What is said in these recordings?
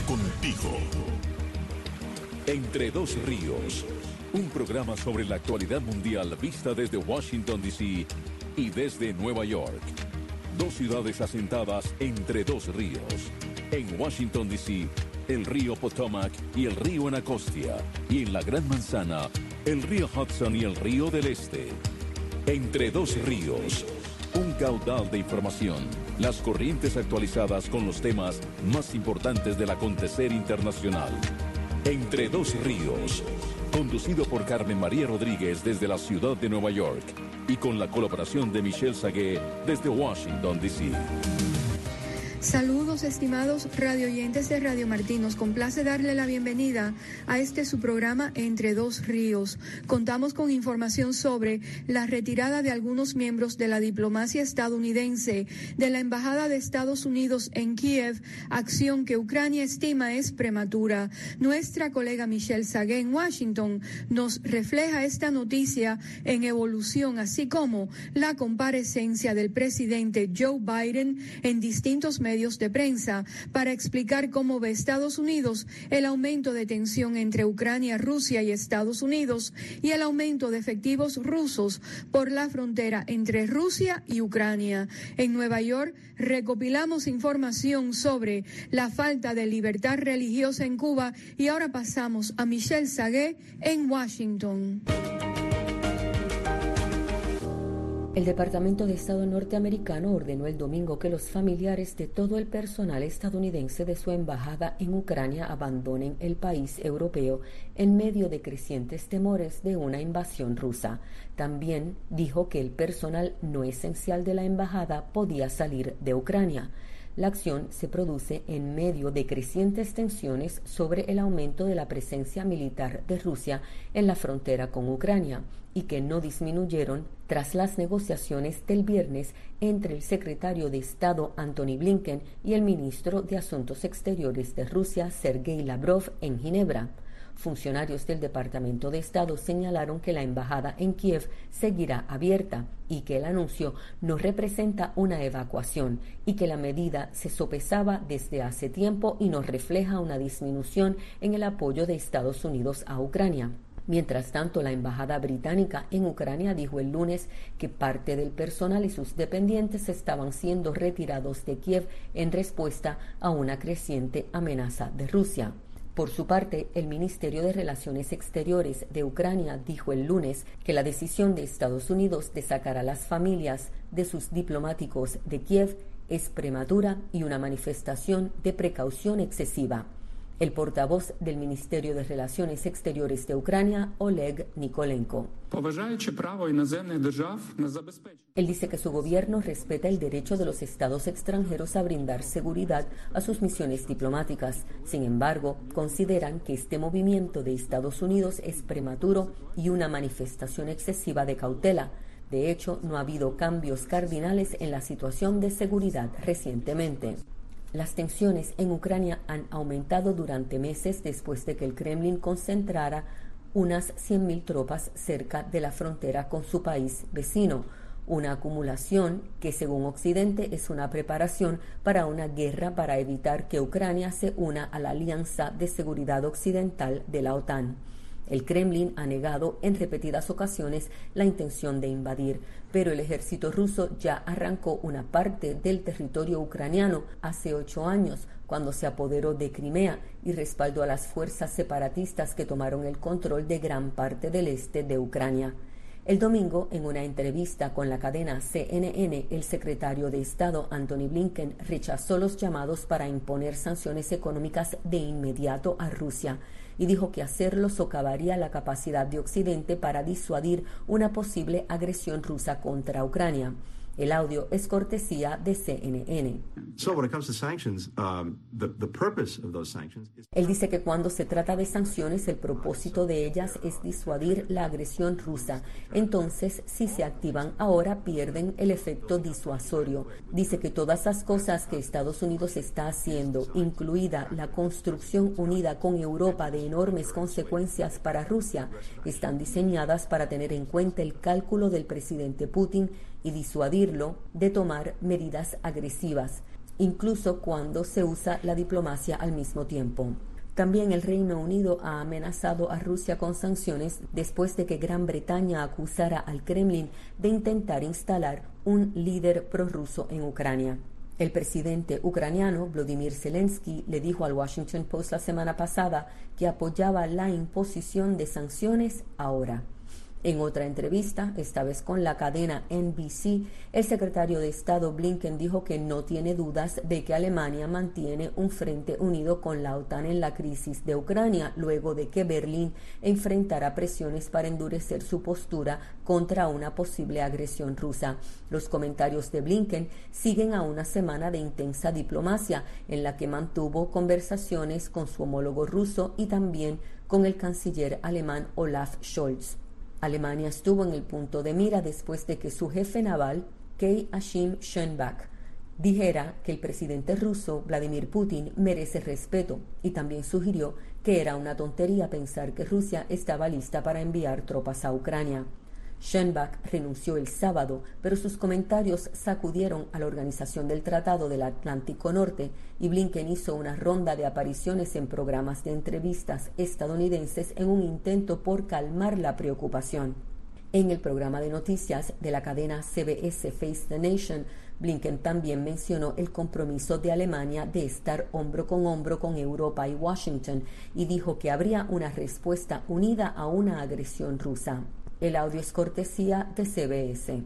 contigo. Entre dos ríos, un programa sobre la actualidad mundial vista desde Washington, D.C. y desde Nueva York. Dos ciudades asentadas entre dos ríos. En Washington, D.C., el río Potomac y el río Anacostia. Y en la Gran Manzana, el río Hudson y el río del Este. Entre dos ríos, un caudal de información. Las corrientes actualizadas con los temas más importantes del acontecer internacional. Entre dos ríos, conducido por Carmen María Rodríguez desde la ciudad de Nueva York y con la colaboración de Michelle Sagué desde Washington, D.C. Saludos, estimados radioyentes de Radio Martí. Nos complace darle la bienvenida a su programa Entre Dos Ríos. Contamos con información sobre la retirada de algunos miembros de la diplomacia estadounidense de la Embajada de Estados Unidos en Kiev, acción que Ucrania estima es prematura. Nuestra colega Michelle Sagué en Washington nos refleja esta noticia en evolución, así como la comparecencia del presidente Joe Biden en distintos medios de prensa para explicar cómo ve Estados Unidos el aumento de tensión entre Ucrania, Rusia y Estados Unidos y el aumento de efectivos rusos por la frontera entre Rusia y Ucrania. En Nueva York recopilamos información sobre la falta de libertad religiosa en Cuba y ahora pasamos a Michelle Sagué en Washington. El Departamento de Estado norteamericano ordenó el domingo que los familiares de todo el personal estadounidense de su embajada en Ucrania abandonen el país europeo en medio de crecientes temores de una invasión rusa. También dijo que el personal no esencial de la embajada podía salir de Ucrania. La acción se produce en medio de crecientes tensiones sobre el aumento de la presencia militar de Rusia en la frontera con Ucrania y que no disminuyeron tras las negociaciones del viernes entre el secretario de Estado Antony Blinken y el ministro de Asuntos Exteriores de Rusia Sergei Lavrov en Ginebra. Funcionarios del Departamento de Estado señalaron que la embajada en Kiev seguirá abierta y que el anuncio no representa una evacuación y que la medida se sopesaba desde hace tiempo y no refleja una disminución en el apoyo de Estados Unidos a Ucrania. Mientras tanto, la embajada británica en Ucrania dijo el lunes que parte del personal y sus dependientes estaban siendo retirados de Kiev en respuesta a una creciente amenaza de Rusia. Por su parte, el Ministerio de Relaciones Exteriores de Ucrania dijo el lunes que la decisión de Estados Unidos de sacar a las familias de sus diplomáticos de Kiev es prematura y una manifestación de precaución excesiva. El portavoz del Ministerio de Relaciones Exteriores de Ucrania, Oleg Nikolenko. Él dice que su gobierno respeta el derecho de los estados extranjeros a brindar seguridad a sus misiones diplomáticas. Sin embargo, consideran que este movimiento de Estados Unidos es prematuro y una manifestación excesiva de cautela. De hecho, no ha habido cambios cardinales en la situación de seguridad recientemente. Las tensiones en Ucrania han aumentado durante meses después de que el Kremlin concentrara unas 100.000 tropas cerca de la frontera con su país vecino, una acumulación que según Occidente es una preparación para una guerra para evitar que Ucrania se una a la Alianza de Seguridad Occidental de la OTAN. El Kremlin ha negado en repetidas ocasiones la intención de invadir, pero el ejército ruso ya arrancó una parte del territorio ucraniano hace 8 años, cuando se apoderó de Crimea y respaldó a las fuerzas separatistas que tomaron el control de gran parte del este de Ucrania. El domingo, en una entrevista con la cadena CNN, el secretario de Estado Antony Blinken rechazó los llamados para imponer sanciones económicas de inmediato a Rusia y dijo que hacerlo socavaría la capacidad de Occidente para disuadir una posible agresión rusa contra Ucrania. El audio es cortesía de CNN. Él dice que cuando se trata de sanciones, el propósito de ellas es disuadir la agresión rusa. Entonces, si se activan ahora, pierden el efecto disuasorio. Dice que todas las cosas que Estados Unidos está haciendo, incluida la construcción unida con Europa de enormes consecuencias para Rusia, están diseñadas para tener en cuenta el cálculo del presidente Putin y disuadirlo de tomar medidas agresivas. incluso cuando se usa la diplomacia al mismo tiempo. También el Reino Unido ha amenazado a Rusia con sanciones después de que Gran Bretaña acusara al Kremlin de intentar instalar un líder prorruso en Ucrania. El presidente ucraniano Volodymyr Zelensky le dijo al Washington Post la semana pasada que apoyaba la imposición de sanciones ahora. En otra entrevista, esta vez con la cadena NBC, el secretario de Estado Blinken dijo que no tiene dudas de que Alemania mantiene un frente unido con la OTAN en la crisis de Ucrania, luego de que Berlín enfrentara presiones para endurecer su postura contra una posible agresión rusa. Los comentarios de Blinken siguen a una semana de intensa diplomacia, en la que mantuvo conversaciones con su homólogo ruso y también con el canciller alemán Olaf Scholz. Alemania estuvo en el punto de mira después de que su jefe naval, K. Achim Schönbach, dijera que el presidente ruso, Vladimir Putin, merece respeto, y también sugirió que era una tontería pensar que Rusia estaba lista para enviar tropas a Ucrania. Schönbach renunció el sábado, pero sus comentarios sacudieron a la Organización del Tratado del Atlántico Norte, y Blinken hizo una ronda de apariciones en programas de entrevistas estadounidenses en un intento por calmar la preocupación. En el programa de noticias de la cadena CBS Face the Nation, Blinken también mencionó el compromiso de Alemania de estar hombro con Europa y Washington, y dijo que habría una respuesta unida a una agresión rusa. El audio es cortesía de CBS.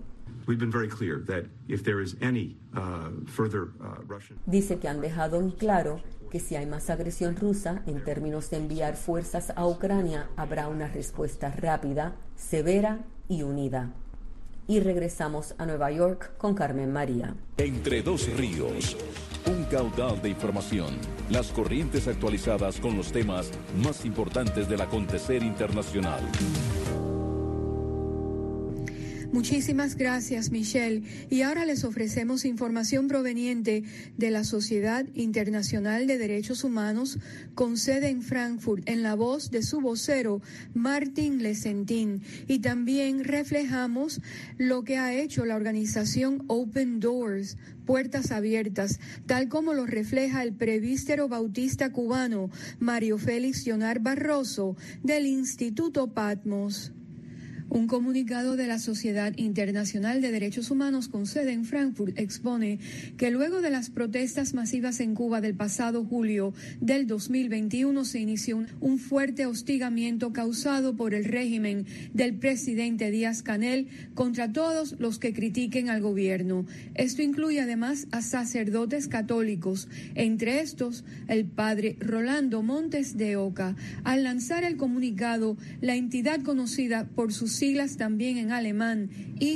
Dice que han dejado en claro que si hay más agresión rusa, en términos de enviar fuerzas a Ucrania, habrá una respuesta rápida, severa y unida. Y regresamos a Nueva York con Carmen María. Entre dos ríos, un caudal de información, las corrientes actualizadas con los temas más importantes del acontecer internacional. Muchísimas gracias, Michelle. Y ahora les ofrecemos información proveniente de la Sociedad Internacional de Derechos Humanos con sede en Frankfurt, en la voz de su vocero, Martin Lesentin. Y también reflejamos lo que ha hecho la organización Open Doors, Puertas Abiertas, tal como lo refleja el presbítero bautista cubano Mario Félix Llonar Barroso del Instituto Patmos. Un comunicado de la Sociedad Internacional de Derechos Humanos con sede en Frankfurt expone que luego de las protestas masivas en Cuba del pasado julio del 2021 se inició un fuerte hostigamiento causado por el régimen del presidente Díaz-Canel contra todos los que critiquen al gobierno. Esto incluye además a sacerdotes católicos, entre estos el padre Rolando Montes de Oca. Al lanzar el comunicado, la entidad conocida por sus siglas también en alemán,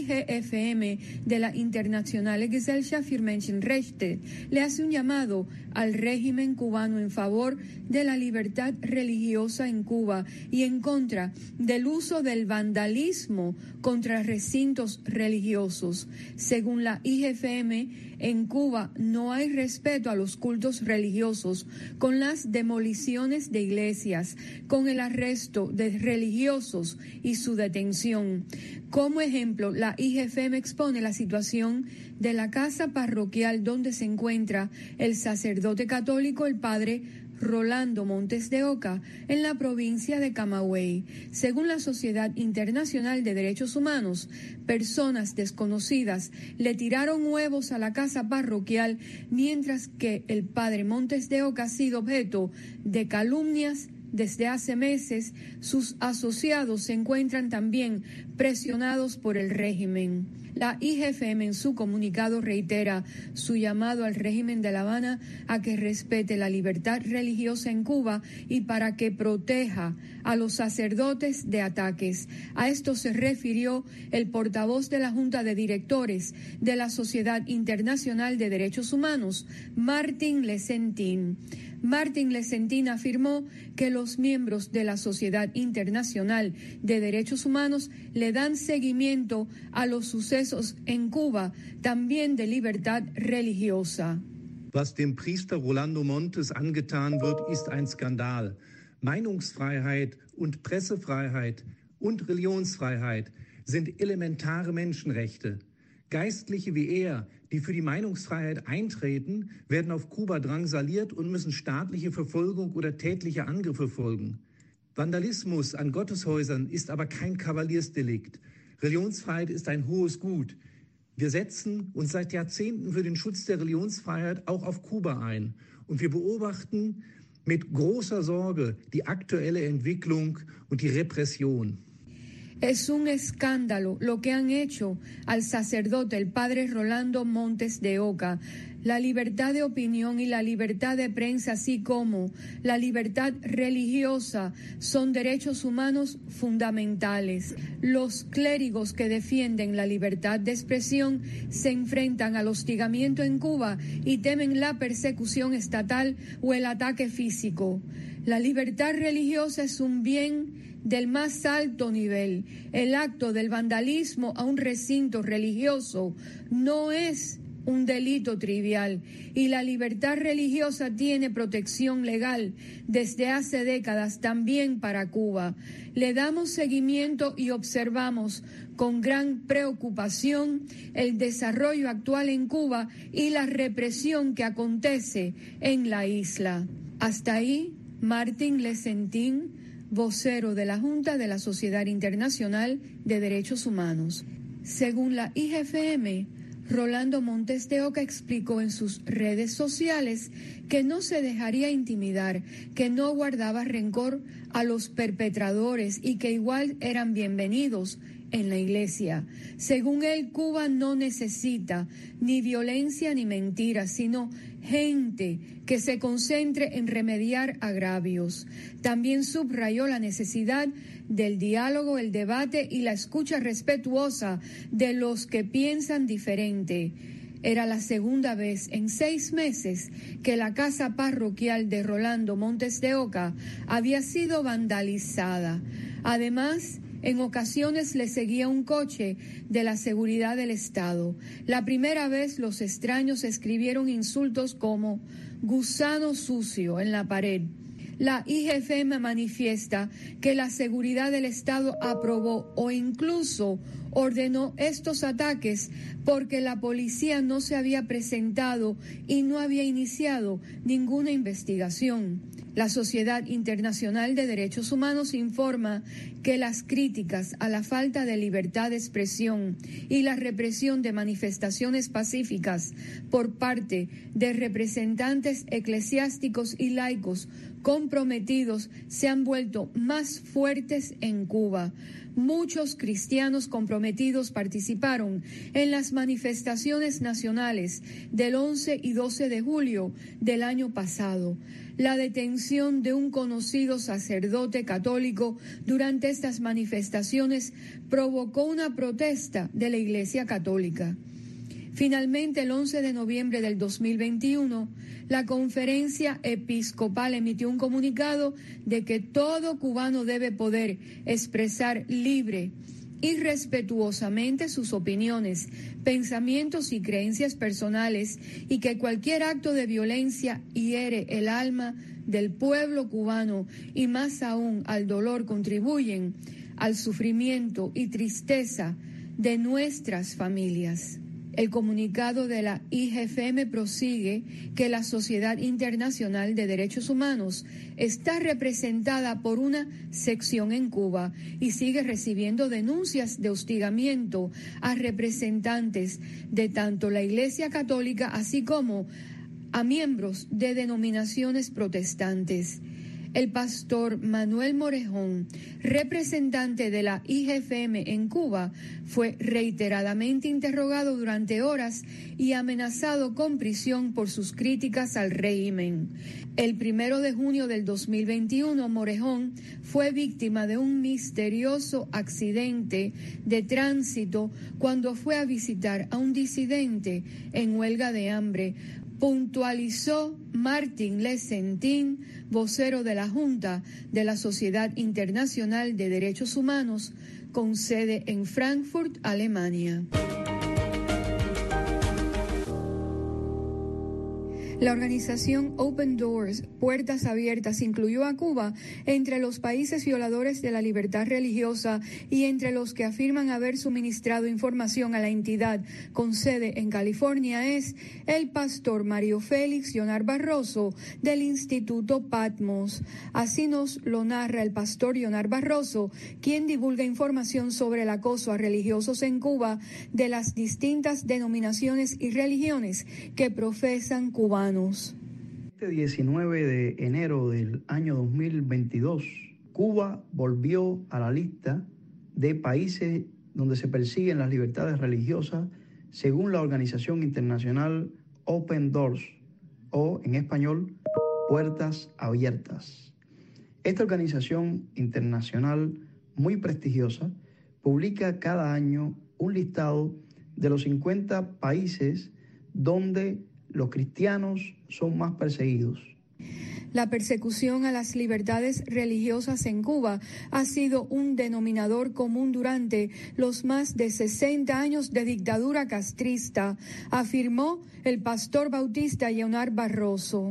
IGFM, de la Internationale Gesellschaft für Menschenrechte, le hace un llamado al régimen cubano en favor de la libertad religiosa en Cuba y en contra del uso del vandalismo contra recintos religiosos. Según la IGFM, en Cuba no hay respeto a los cultos religiosos, con las demoliciones de iglesias, con el arresto de religiosos y su detención. Como ejemplo, la IGFM expone la situación de la casa parroquial donde se encuentra el sacerdote católico, el padre Rolando Montes de Oca, en la provincia de Camagüey. Según la Sociedad Internacional de Derechos Humanos, personas desconocidas le tiraron huevos a la casa parroquial, mientras que el padre Montes de Oca ha sido objeto de calumnias desde hace meses. Sus asociados se encuentran también presionados por el régimen. La IGFM en su comunicado reitera su llamado al régimen de La Habana a que respete la libertad religiosa en Cuba y para que proteja a los sacerdotes de ataques. A esto se refirió el portavoz de la Junta de Directores de la Sociedad Internacional de Derechos Humanos, Martin Lesentin. Martin Lesentin afirmó que los miembros de la Sociedad Internacional de Derechos Humanos le dan seguimiento a los sucesos en Cuba, también de libertad religiosa. Was dem Priester Rolando Montes angetan wird, ist ein Skandal. Meinungsfreiheit und Pressefreiheit und Religionsfreiheit sind elementare Menschenrechte. Geistliche wie er, die für die Meinungsfreiheit eintreten, werden auf Kuba drangsaliert und müssen staatliche Verfolgung oder tätliche Angriffe folgen. Vandalismus an Gotteshäusern ist aber kein Kavaliersdelikt. Religionsfreiheit ist ein hohes Gut. Wir setzen uns seit Jahrzehnten für den Schutz der Religionsfreiheit auch auf Kuba ein. Und wir beobachten mit großer Sorge die aktuelle Entwicklung und die Repression. Es un escándalo lo que han hecho al sacerdote, el padre Rolando Montes de Oca. La libertad de opinión y la libertad de prensa, así como la libertad religiosa, son derechos humanos fundamentales. Los clérigos que defienden la libertad de expresión se enfrentan al hostigamiento en Cuba y temen la persecución estatal o el ataque físico. La libertad religiosa es un bien del más alto nivel. El acto del vandalismo a un recinto religioso no es un delito trivial y la libertad religiosa tiene protección legal desde hace décadas también para Cuba. Le damos seguimiento y observamos con gran preocupación el desarrollo actual en Cuba y la represión que acontece en la isla. Hasta ahí, Martín Lecentín, vocero de la Junta de la Sociedad Internacional de Derechos Humanos. Según la IGFM, Rolando Montes de Oca explicó en sus redes sociales que no se dejaría intimidar, que no guardaba rencor a los perpetradores y que igual eran bienvenidos en la iglesia. Según él, Cuba no necesita ni violencia ni mentiras, sino gente que se concentre en remediar agravios. También subrayó la necesidad del diálogo, el debate y la escucha respetuosa de los que piensan diferente. Era la segunda vez en 6 meses que la casa parroquial de Rolando Montes de Oca había sido vandalizada. Además, en ocasiones le seguía un coche de la seguridad del Estado. La primera vez los extraños escribieron insultos como gusano sucio en la pared. La IGFM manifiesta que la seguridad del Estado aprobó o incluso ordenó estos ataques porque la policía no se había presentado y no había iniciado ninguna investigación. La Sociedad Internacional de Derechos Humanos informa que las críticas a la falta de libertad de expresión y la represión de manifestaciones pacíficas por parte de representantes eclesiásticos y laicos comprometidos se han vuelto más fuertes en Cuba. Muchos cristianos comprometidos participaron en las manifestaciones nacionales del 11 y 12 de julio del año pasado. La detención de un conocido sacerdote católico durante estas manifestaciones provocó una protesta de la Iglesia Católica. Finalmente, el 11 de noviembre del 2021, la Conferencia Episcopal emitió un comunicado de que todo cubano debe poder expresar libre y respetuosamente sus opiniones, pensamientos y creencias personales y que cualquier acto de violencia hiere el alma del pueblo cubano y más aún al dolor contribuyen al sufrimiento y tristeza de nuestras familias. El comunicado de la IGFM prosigue que la Sociedad Internacional de Derechos Humanos está representada por una sección en Cuba y sigue recibiendo denuncias de hostigamiento a representantes de tanto la Iglesia Católica así como a miembros de denominaciones protestantes. El pastor Manuel Morejón, representante de la IGFM en Cuba, fue reiteradamente interrogado durante horas y amenazado con prisión por sus críticas al régimen. El 1 de junio del 2021, Morejón fue víctima de un misterioso accidente de tránsito cuando fue a visitar a un disidente en huelga de hambre. Puntualizó Martín Lecentín, vocero de la Junta de la Sociedad Internacional de Derechos Humanos, con sede en Frankfurt, Alemania. La organización Open Doors, Puertas Abiertas, incluyó a Cuba entre los países violadores de la libertad religiosa y entre los que afirman haber suministrado información a la entidad con sede en California es el pastor Mario Félix Yonar Barroso del Instituto Patmos. Así nos lo narra el pastor Yonar Barroso, quien divulga información sobre el acoso a religiosos en Cuba de las distintas denominaciones y religiones que profesan cubanos. Este 19 de enero del año 2022, Cuba volvió a la lista de países donde se persiguen las libertades religiosas según la organización internacional Open Doors, o en español, Puertas Abiertas. Esta organización internacional muy prestigiosa publica cada año un listado de los 50 países donde los cristianos son más perseguidos. La persecución a las libertades religiosas en Cuba ha sido un denominador común durante los más de 60 años de dictadura castrista, afirmó el pastor bautista Yonar Barroso.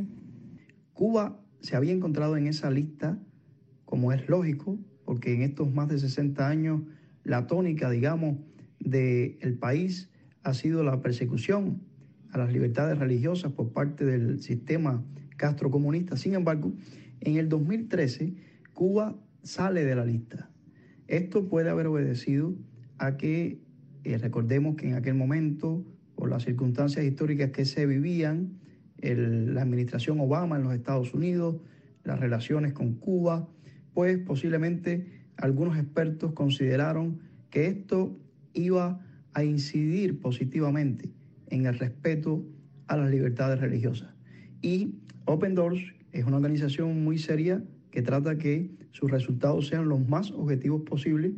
Cuba se había encontrado en esa lista, como es lógico, porque en estos más de 60 años la tónica, digamos, del país ha sido la persecución a las libertades religiosas por parte del sistema castrocomunista. Sin embargo, en el 2013, Cuba sale de la lista. Esto puede haber obedecido a que, recordemos que en aquel momento, por las circunstancias históricas que se vivían, la administración Obama en los Estados Unidos, las relaciones con Cuba, pues posiblemente algunos expertos consideraron que esto iba a incidir positivamente en el respeto a las libertades religiosas. Y Open Doors es una organización muy seria que trata que sus resultados sean los más objetivos posibles.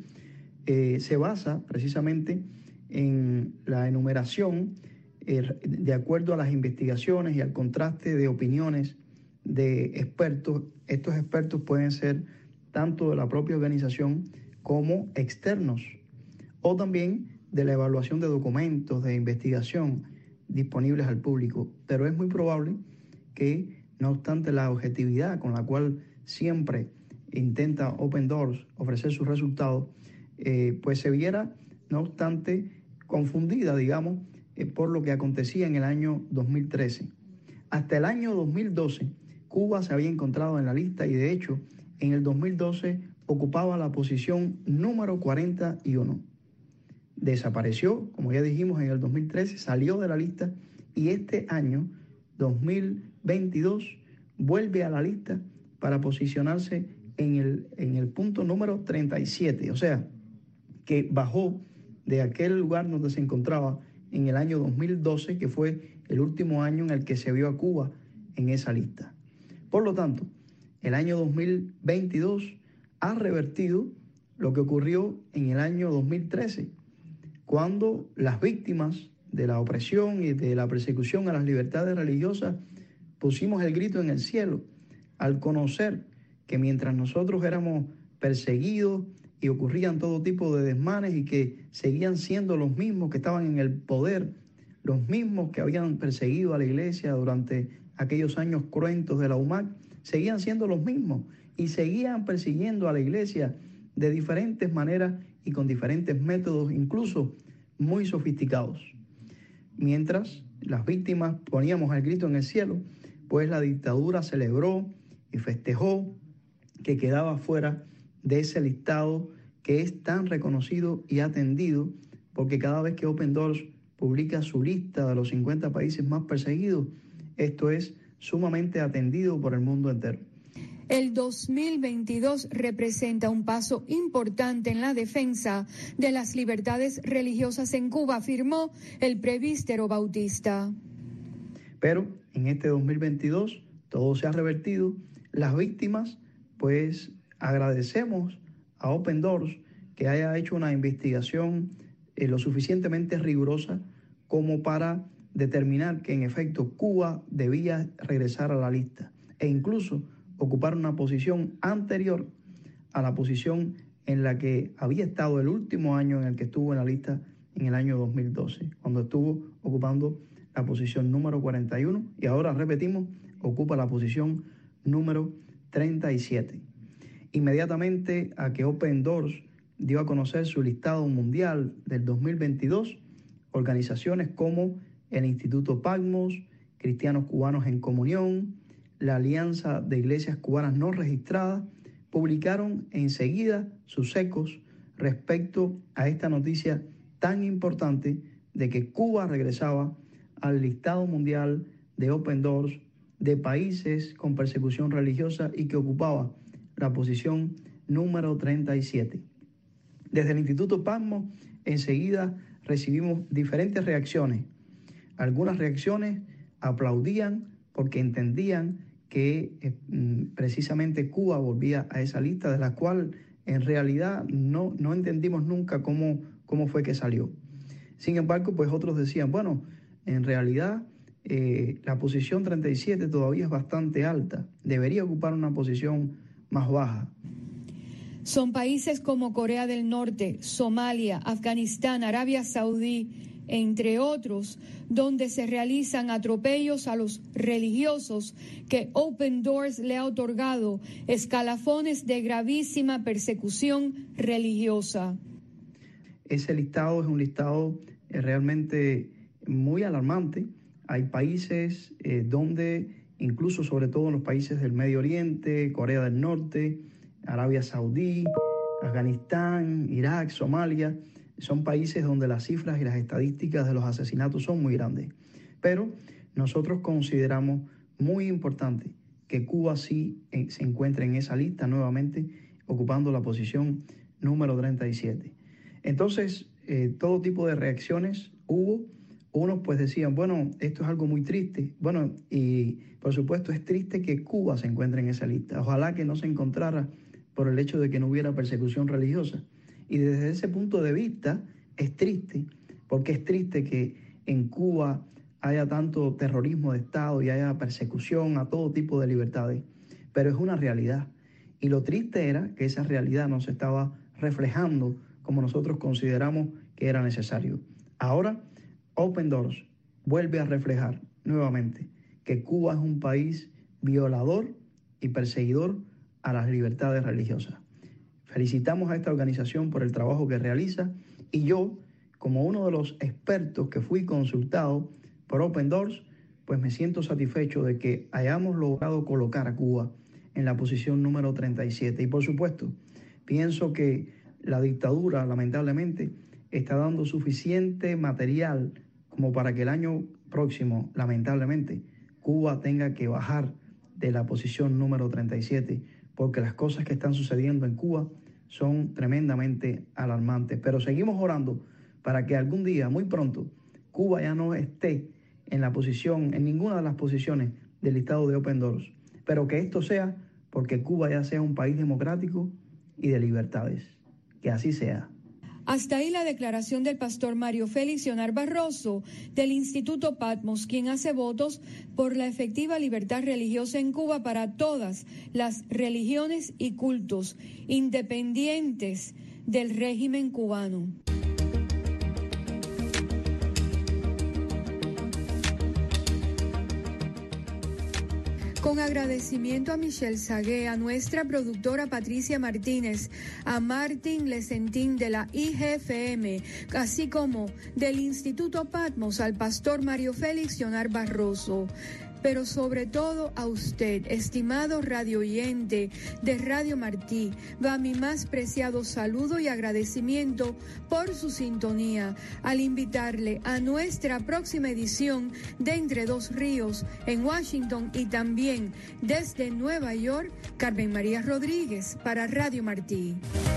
Se basa precisamente en la enumeración de acuerdo a las investigaciones y al contraste de opiniones de expertos. Estos expertos pueden ser tanto de la propia organización como externos, o también de la evaluación de documentos de investigación disponibles al público. Pero es muy probable que, no obstante la objetividad con la cual siempre intenta Open Doors ofrecer sus resultados, pues se viera, no obstante, confundida, digamos, por lo que acontecía en el año 2013. Hasta el año 2012, Cuba se había encontrado en la lista y, de hecho, en el 2012 ocupaba la posición número 41. Desapareció, como ya dijimos, en el 2013, salió de la lista y este año, 2022, vuelve a la lista para posicionarse en el punto número 37. O sea, que bajó de aquel lugar donde se encontraba en el año 2012, que fue el último año en el que se vio a Cuba en esa lista. Por lo tanto, el año 2022 ha revertido lo que ocurrió en el año 2013, cuando las víctimas de la opresión y de la persecución a las libertades religiosas pusimos el grito en el cielo al conocer que mientras nosotros éramos perseguidos y ocurrían todo tipo de desmanes y que seguían siendo los mismos que estaban en el poder, los mismos que habían perseguido a la iglesia durante aquellos años cruentos de la UMAC, seguían siendo los mismos y seguían persiguiendo a la iglesia de diferentes maneras y con diferentes métodos, incluso muy sofisticados. Mientras las víctimas poníamos el grito en el cielo, pues la dictadura celebró y festejó que quedaba fuera de ese listado que es tan reconocido y atendido, porque cada vez que Open Doors publica su lista de los 50 países más perseguidos, esto es sumamente atendido por el mundo entero. El 2022 representa un paso importante en la defensa de las libertades religiosas en Cuba, afirmó el presbítero bautista. Pero en este 2022 todo se ha revertido. Las víctimas, pues agradecemos a Open Doors que haya hecho una investigación lo suficientemente rigurosa como para determinar que en efecto Cuba debía regresar a la lista e incluso ocupar una posición anterior a la posición en la que había estado el último año en el que estuvo en la lista, en el año 2012, cuando estuvo ocupando la posición número 41 y ahora repetimos, ocupa la posición número 37. Inmediatamente a que Open Doors dio a conocer su listado mundial del 2022, organizaciones como el Instituto Patmos, Cristianos Cubanos en Comunión, la Alianza de Iglesias Cubanas No Registradas, publicaron enseguida sus ecos respecto a esta noticia tan importante de que Cuba regresaba al listado mundial de Open Doors de países con persecución religiosa y que ocupaba la posición número 37. Desde el Instituto Patmos enseguida recibimos diferentes reacciones. Algunas reacciones aplaudían porque entendían que precisamente Cuba volvía a esa lista, de la cual en realidad no entendimos nunca cómo fue que salió. Sin embargo, pues otros decían, bueno, en realidad la posición 37 todavía es bastante alta, debería ocupar una posición más baja. Son países como Corea del Norte, Somalia, Afganistán, Arabia Saudí, entre otros, donde se realizan atropellos a los religiosos que Open Doors le ha otorgado escalafones de gravísima persecución religiosa. Ese listado es un listado realmente muy alarmante. Hay países donde, incluso sobre todo en los países del Medio Oriente, Corea del Norte, Arabia Saudí, Afganistán, Irak, Somalia, son países donde las cifras y las estadísticas de los asesinatos son muy grandes. Pero nosotros consideramos muy importante que Cuba sí se encuentre en esa lista nuevamente, ocupando la posición número 37. Entonces, todo tipo de reacciones hubo. Unos pues decían, bueno, esto es algo muy triste. Bueno, y por supuesto es triste que Cuba se encuentre en esa lista. Ojalá que no se encontrara por el hecho de que no hubiera persecución religiosa. Y desde ese punto de vista es triste, porque es triste que en Cuba haya tanto terrorismo de Estado y haya persecución a todo tipo de libertades. Pero es una realidad. Y lo triste era que esa realidad no se estaba reflejando como nosotros consideramos que era necesario. Ahora, Open Doors vuelve a reflejar nuevamente que Cuba es un país violador y perseguidor a las libertades religiosas. Felicitamos a esta organización por el trabajo que realiza y yo, como uno de los expertos que fui consultado por Open Doors, pues me siento satisfecho de que hayamos logrado colocar a Cuba en la posición número 37. Y por supuesto, pienso que la dictadura, lamentablemente, está dando suficiente material como para que el año próximo, lamentablemente, Cuba tenga que bajar de la posición número 37, porque las cosas que están sucediendo en Cuba son tremendamente alarmantes. Pero seguimos orando para que algún día, muy pronto, Cuba ya no esté en la posición, en ninguna de las posiciones del listado de Open Doors, pero que esto sea porque Cuba ya sea un país democrático y de libertades. Que así sea. Hasta ahí la declaración del pastor Mario Félix Sionar Barroso del Instituto Patmos, quien hace votos por la efectiva libertad religiosa en Cuba para todas las religiones y cultos, independientes del régimen cubano. Con agradecimiento a Michelle Sagué, a nuestra productora Patricia Martínez, a Martín Lecentín de la IGFM, así como del Instituto Patmos, al pastor Mario Félix Sionar Barroso. Pero sobre todo a usted, estimado radio oyente de Radio Martí, va mi más preciado saludo y agradecimiento por su sintonía al invitarle a nuestra próxima edición de Entre Dos Ríos en Washington y también desde Nueva York, Carmen María Rodríguez para Radio Martí.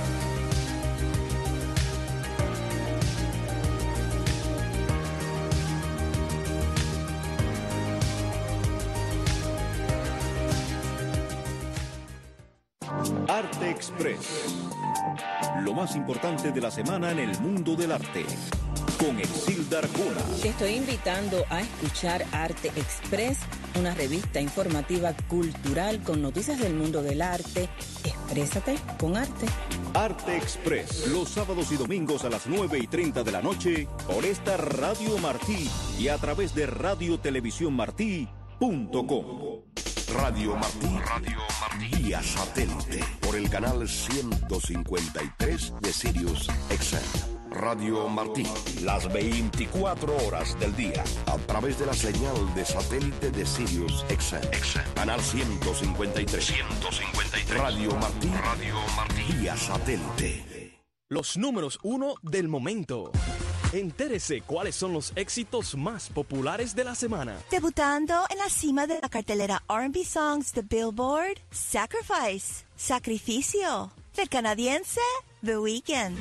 Arte Express. Lo más importante de la semana en el mundo del arte. Con Exilda Arjona. Te estoy invitando a escuchar Arte Express, una revista informativa cultural con noticias del mundo del arte. Exprésate con arte. Arte Express, los sábados y domingos a las 9:30 de la noche por esta Radio Martí y a través de radiotelevisiónmartí.com. Radio Martí vía satélite por el canal 153 de Sirius XM. Radio Martí, las 24 horas del día, a través de la señal de satélite de Sirius XM. Canal 153. Radio Martí vía satélite. Los números 1 del momento. Entérese cuáles son los éxitos más populares de la semana. Debutando en la cima de la cartelera R&B Songs de Billboard, Sacrifice, Sacrificio, del canadiense The Weeknd.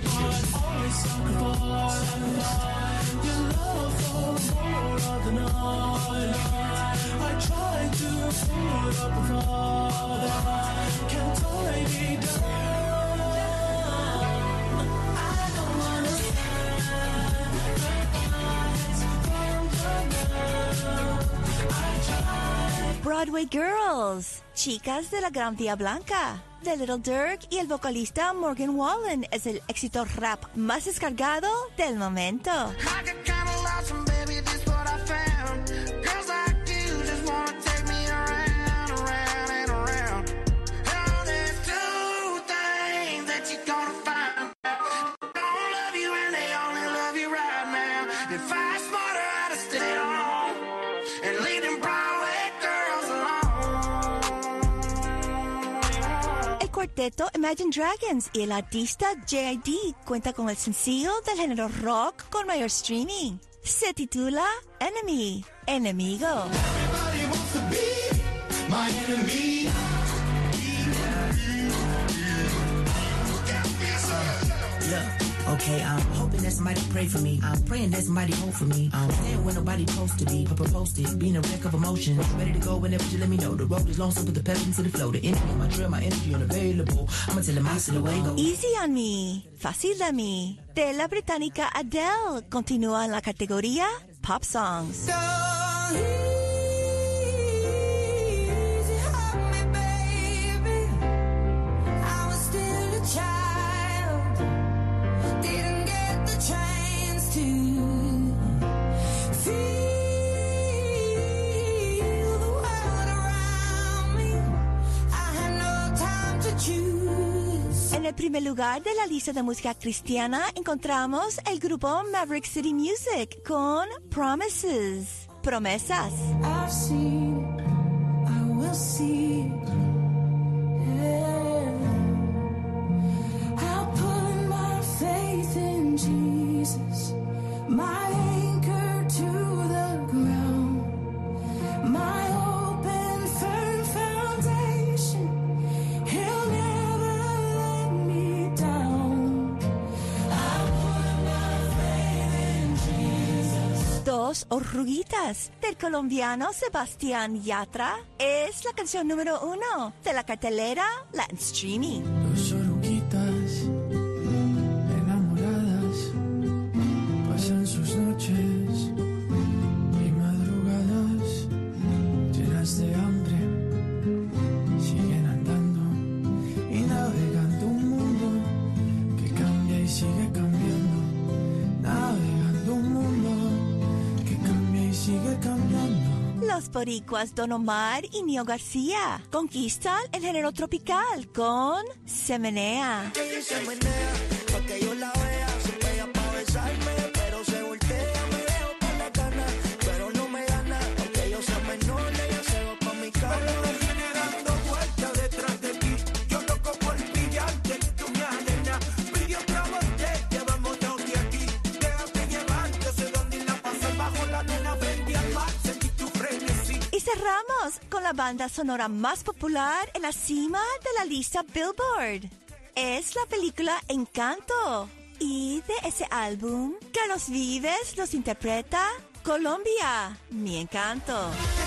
Broadway Girls, Chicas de la Gran Vía Blanca, de Little Dirk y el vocalista Morgan Wallen es el éxito rap más descargado del momento. Cuarteto Imagine Dragons y el artista J.I.D. cuenta con el sencillo del género rock con mayor streaming. Se titula Enemy, Enemigo. Everybody wants to be my enemy. Okay, I'm hoping that somebody pray for me. I'm praying that somebody hope for me. I'm staying where nobody supposed to be. Posted, being a wreck of emotions. Ready to go whenever you let me know. The road is long, so put the pedal into the flow. The energy, my trail, my energy unavailable. I'ma tell him I still away go. Easy on me, fácil de mí. De la británica Adele continúa en la categoría Pop Songs. En el primer lugar de la lista de música cristiana encontramos el grupo Maverick City Music con Promises, Promesas. I've seen, I will see. Yeah. I'll put my faith in Jesus, my anchor to the ground, my open firm foundation. He'll never let me down. I'll put my faith in Jesus. Dos Oruguitas del colombiano Sebastián Yatra es la canción número 1 de la cartelera Latin Streaming. Dos oruguitas enamoradas pasan sus noches y madrugadas llenas de hambre, siguen andando y navegando un mundo que cambia y sigue cambiando, navegando un mundo que cambia y sigue cambiando. Los boricuas Don Omar y Nio García conquistan el género tropical con Se Menea. Ella se menea pa' que yo la vea, se pega pa' besarme, pero se voltea, me dejo con la gana, pero no me gana, aunque yo sea menor, ella se va pa' mi cama. Pero me viene dando vueltas detrás de ti, yo loco por pillarte, tú me alenas, pide otra botella, vamos de aquí, déjate llevar, yo sé dónde la pasé, bajo la nena, frente al mar, sentí tu frenesí. Y cerramos con la banda sonora más popular en la cima de la lista Billboard. Es la película Encanto. Y de ese álbum, Carlos Vives nos interpreta Colombia, mi encanto.